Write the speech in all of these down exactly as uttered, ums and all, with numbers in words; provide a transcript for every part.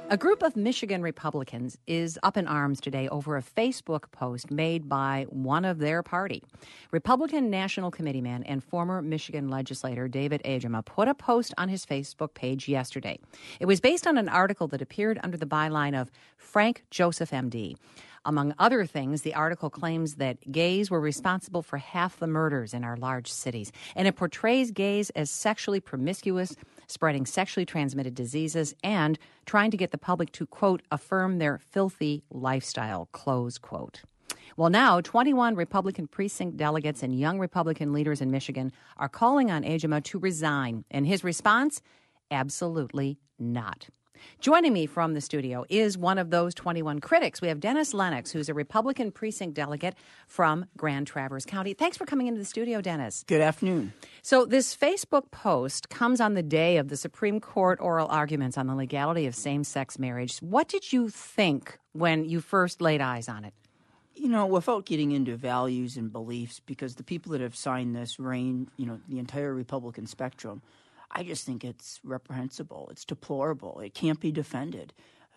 A group of Michigan Republicans is up in arms today over a Facebook post made by one of their party. Republican National Committeeman and former Michigan legislator David Ajema put a post on his Facebook page yesterday. It was based on an article that appeared under the byline of Frank Joseph, M D. Among other things, the article claims that gays were responsible for half the murders in our large cities, and it portrays gays as sexually promiscuous, spreading sexually transmitted diseases, and trying to get the public to, quote, affirm their filthy lifestyle, close quote. Well, now, twenty-one Republican precinct delegates and young Republican leaders in Michigan are calling on Ajema to resign. And his response? Absolutely not. Joining me from the studio is one of those twenty-one critics. We have Dennis Lennox, who's a Republican precinct delegate from Grand Traverse County. Thanks for coming into the studio, Dennis. Good afternoon. So this Facebook post comes on the day of the Supreme Court oral arguments on the legality of same-sex marriage. What did you think when you first laid eyes on it? You know, without getting into values and beliefs, because the people that have signed this reign, you know, the entire Republican spectrum, I just think it's reprehensible. It's deplorable. It can't be defended.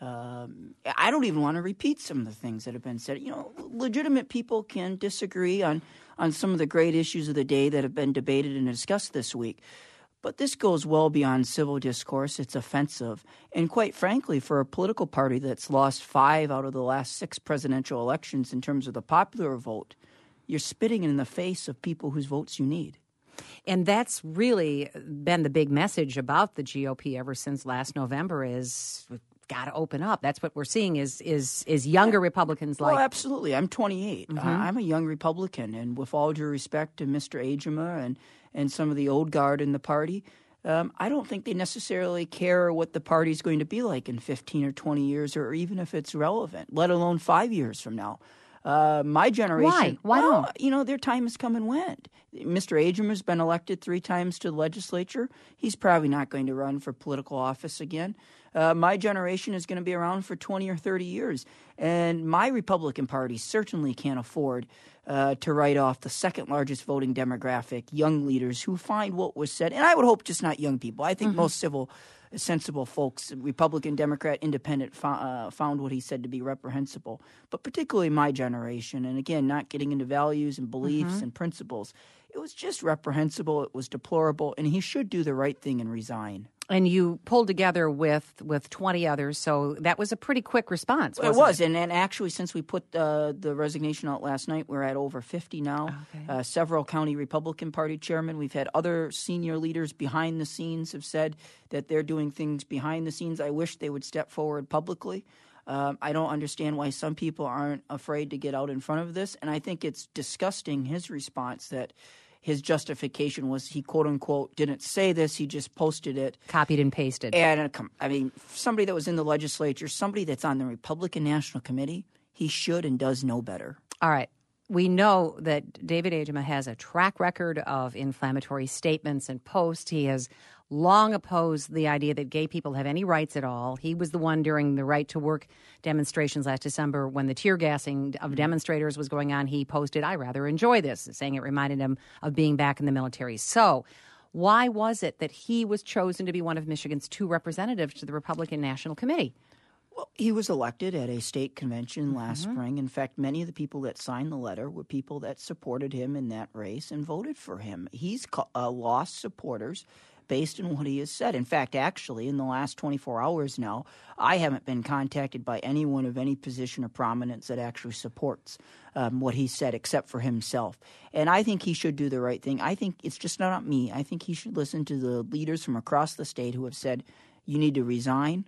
Um, I don't even want to repeat some of the things that have been said. You know, legitimate people can disagree on, on some of the great issues of the day that have been debated and discussed this week. But this goes well beyond civil discourse. It's offensive. And quite frankly, for a political party that's lost five out of the last six presidential elections in terms of the popular vote, you're spitting in the face of people whose votes you need. And that's really been the big message about the G O P ever since last November is we've got to open up. That's what we're seeing is is is younger Republicans like. Well, absolutely. I'm twenty-eight. Mm-hmm. Uh, I'm a young Republican. And with all due respect to Mister Ajema and, and some of the old guard in the party, um, I don't think they necessarily care what the party's going to be like in fifteen or twenty years or even if it's relevant, let alone five years from now. Uh, my generation. Why? Why well, don't? You know, their time has come and went. Mister Ajema has been elected three times to the legislature. He's probably not going to run for political office again. Uh, my generation is going to be around for twenty or thirty years. And my Republican Party certainly can't afford uh, to write off the second largest voting demographic, young leaders who find what was said. And I would hope just not young people. I think mm-hmm. most civil sensible folks, Republican, Democrat, Independent, fo- uh, found what he said to be reprehensible. But particularly my generation, and again, not getting into values and beliefs mm-hmm. and principles, it was just reprehensible, it was deplorable, and he should do the right thing and resign. And you pulled together with, with twenty others, so that was a pretty quick response, wasn't it? was, it? and, and actually since we put uh, the resignation out last night, we're at over fifty now. Okay. Uh, several county Republican Party chairmen. We've had other senior leaders behind the scenes have said that they're doing things behind the scenes. I wish they would step forward publicly. Um, I don't understand why some people aren't afraid to get out in front of this, and I think it's disgusting, his response, that his justification was he, quote-unquote, didn't say this, he just posted it. Copied and pasted. And, uh, I mean, somebody that was in the legislature, somebody that's on the Republican National Committee, he should and does know better. All right. We know that David Ajema has a track record of inflammatory statements and posts. He has long opposed the idea that gay people have any rights at all. He was the one during the Right to Work demonstrations last December when the tear gassing of demonstrators was going on. He posted, "I rather enjoy this," saying it reminded him of being back in the military. So why was it that he was chosen to be one of Michigan's two representatives to the Republican National Committee? Well, he was elected at a state convention last mm-hmm. spring. In fact, many of the people that signed the letter were people that supported him in that race and voted for him. He's uh, lost supporters based on what he has said. In fact, actually, in the last twenty-four hours now, I haven't been contacted by anyone of any position or prominence that actually supports um, what he said except for himself. And I think he should do the right thing. I think it's just not me. I think he should listen to the leaders from across the state who have said, you need to resign.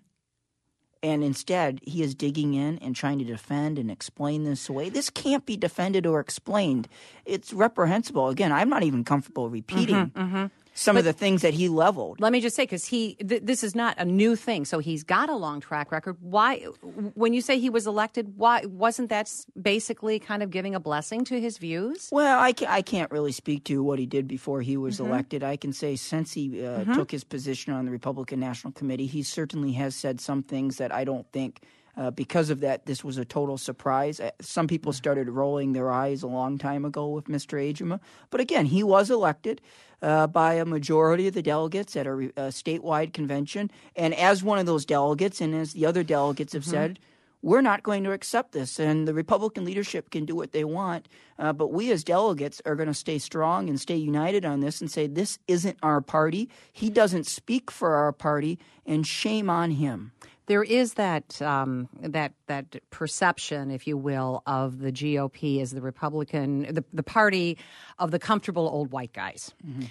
And instead, he is digging in and trying to defend and explain this away. This can't be defended or explained. It's reprehensible. Again, I'm not even comfortable repeating mm-hmm, mm-hmm. some but of the things that he leveled. Let me just say, because he, th- this is not a new thing, so he's got a long track record. Why, when you say he was elected, why wasn't that basically kind of giving a blessing to his views? Well, I, ca- I can't really speak to what he did before he was mm-hmm. elected. I can say since he uh, mm-hmm. took his position on the Republican National Committee, he certainly has said some things that I don't think Uh, because of that, this was a total surprise. Uh, Some people started rolling their eyes a long time ago with Mister Agema. But again, he was elected uh, by a majority of the delegates at a, re- a statewide convention. And as one of those delegates, and as the other delegates have mm-hmm. said, we're not going to accept this. And the Republican leadership can do what they want. Uh, but we as delegates are going to stay strong and stay united on this and say this isn't our party. He doesn't speak for our party, and shame on him. There is that um, that that perception, if you will, of the G O P as the Republican, the, the party of the comfortable old white guys. Mm-hmm.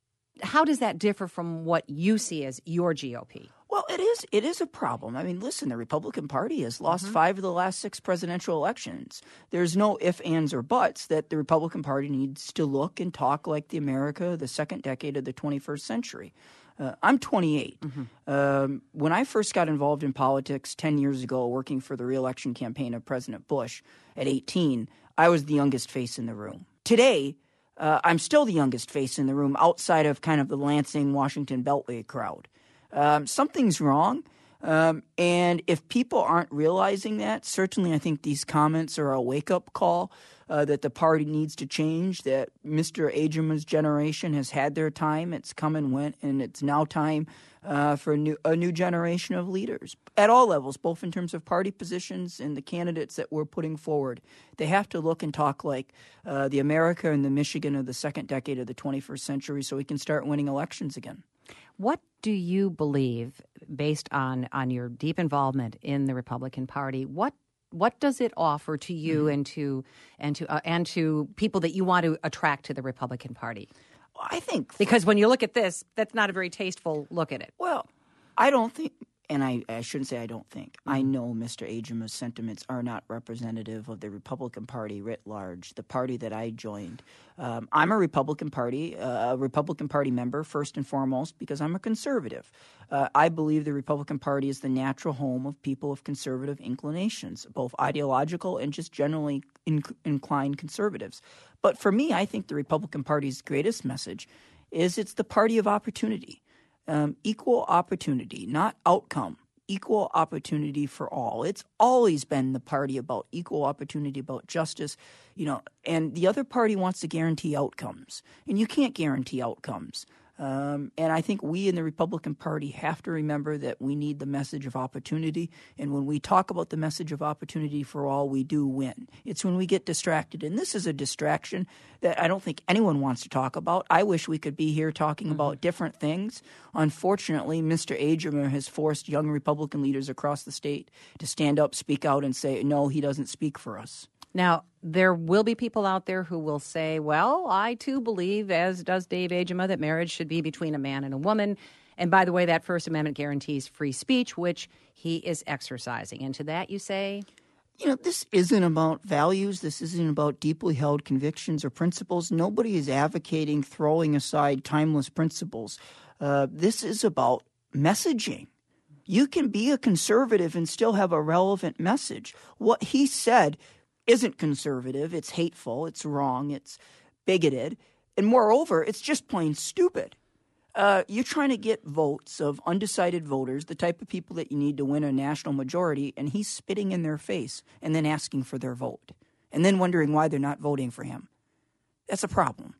How does that differ from what you see as your G O P? Well, it is it is a problem. I mean, listen, the Republican Party has lost mm-hmm. five of the last six presidential elections. There's no ifs, ands, or buts that the Republican Party needs to look and talk like the America of the second decade of the twenty-first century. Uh, I'm twenty-eight. Mm-hmm. Um, when I first got involved in politics ten years ago, working for the re-election campaign of President Bush at eighteen, I was the youngest face in the room. Today, uh, I'm still the youngest face in the room outside of kind of the Lansing, Washington Beltway crowd. Um, something's wrong. Um, and if people aren't realizing that, certainly I think these comments are a wake-up call uh, that the party needs to change, that Mister Agema's generation has had their time. It's come and went, and it's now time uh, for a new, a new generation of leaders at all levels, both in terms of party positions and the candidates that we're putting forward. They have to look and talk like uh, the America and the Michigan of the second decade of the twenty-first century so we can start winning elections again. What do you believe, based on, on your deep involvement in the Republican Party, what what does it offer to you mm-hmm. and to and to uh, and to people that you want to attract to the Republican Party? Well, I think because when you look at this, that's not a very tasteful look at it. Well, I don't think. And I, I shouldn't say I don't think. I know Mister Agema's sentiments are not representative of the Republican Party writ large, the party that I joined. Um, I'm a Republican Party, uh, a Republican Party member first and foremost because I'm a conservative. Uh, I believe the Republican Party is the natural home of people of conservative inclinations, both ideological and just generally in, inclined conservatives. But for me, I think the Republican Party's greatest message is it's the party of opportunity. Um, equal opportunity, not outcome, equal opportunity for all. It's always been the party about equal opportunity, about justice, you know, and the other party wants to guarantee outcomes, and you can't guarantee outcomes. Um, and I think we in the Republican Party have to remember that we need the message of opportunity. And when we talk about the message of opportunity for all, we do win. It's when we get distracted. And this is a distraction that I don't think anyone wants to talk about. I wish we could be here talking mm-hmm. about different things. Unfortunately, Mister Agema has forced young Republican leaders across the state to stand up, speak out, and say, no, he doesn't speak for us. Now, there will be people out there who will say, well, I too believe, as does Dave Agema, that marriage should be between a man and a woman. And by the way, that First Amendment guarantees free speech, which he is exercising. And to that you say? You know, this isn't about values. This isn't about deeply held convictions or principles. Nobody is advocating throwing aside timeless principles. Uh, this is about messaging. You can be a conservative and still have a relevant message. What he said isn't conservative, it's hateful, it's wrong, it's bigoted, and moreover, it's just plain stupid. Uh, you're trying to get votes of undecided voters, the type of people that you need to win a national majority, and he's spitting in their face and then asking for their vote, and then wondering why they're not voting for him. That's a problem.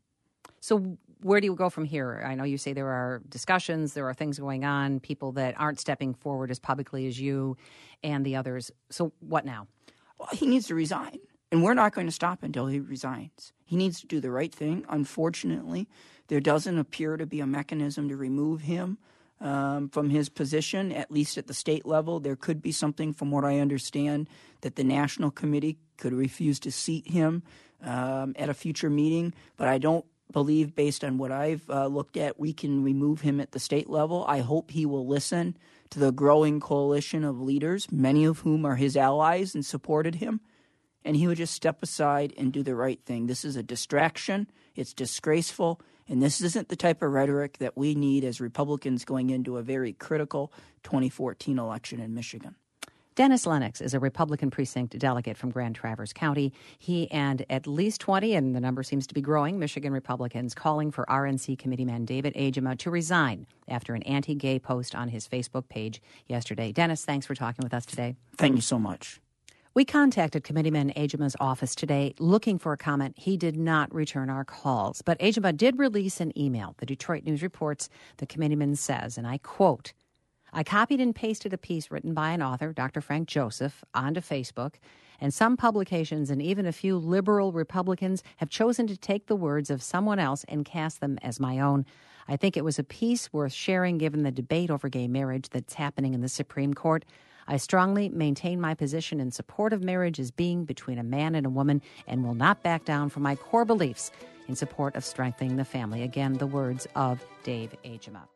So where do you go from here? I know you say there are discussions, there are things going on, people that aren't stepping forward as publicly as you and the others. So what now? Well, he needs to resign, and we're not going to stop until he resigns. He needs to do the right thing. Unfortunately, there doesn't appear to be a mechanism to remove him um, from his position, at least at the state level. There could be something, from what I understand, that the National Committee could refuse to seat him um, at a future meeting, but I don't believe, based on what I've uh, looked at, we can remove him at the state level. I hope he will listen to the growing coalition of leaders, many of whom are his allies and supported him, and he would just step aside and do the right thing. This is a distraction. It's disgraceful, and this isn't the type of rhetoric that we need as Republicans going into a very critical twenty fourteen election in Michigan. Dennis Lennox is a Republican precinct delegate from Grand Traverse County. He and at least twenty, and the number seems to be growing, Michigan Republicans calling for R N C committeeman David Agema to resign after an anti-gay post on his Facebook page yesterday. Dennis, thanks for talking with us today. Thank you so much. We contacted Committeeman Agema's office today looking for a comment. He did not return our calls, but Agema did release an email. The Detroit News reports the committeeman says, and I quote, I copied and pasted a piece written by an author, Doctor Frank Joseph, onto Facebook, and some publications and even a few liberal Republicans have chosen to take the words of someone else and cast them as my own. I think it was a piece worth sharing given the debate over gay marriage that's happening in the Supreme Court. I strongly maintain my position in support of marriage as being between a man and a woman and will not back down from my core beliefs in support of strengthening the family. Again, the words of Dave Agema.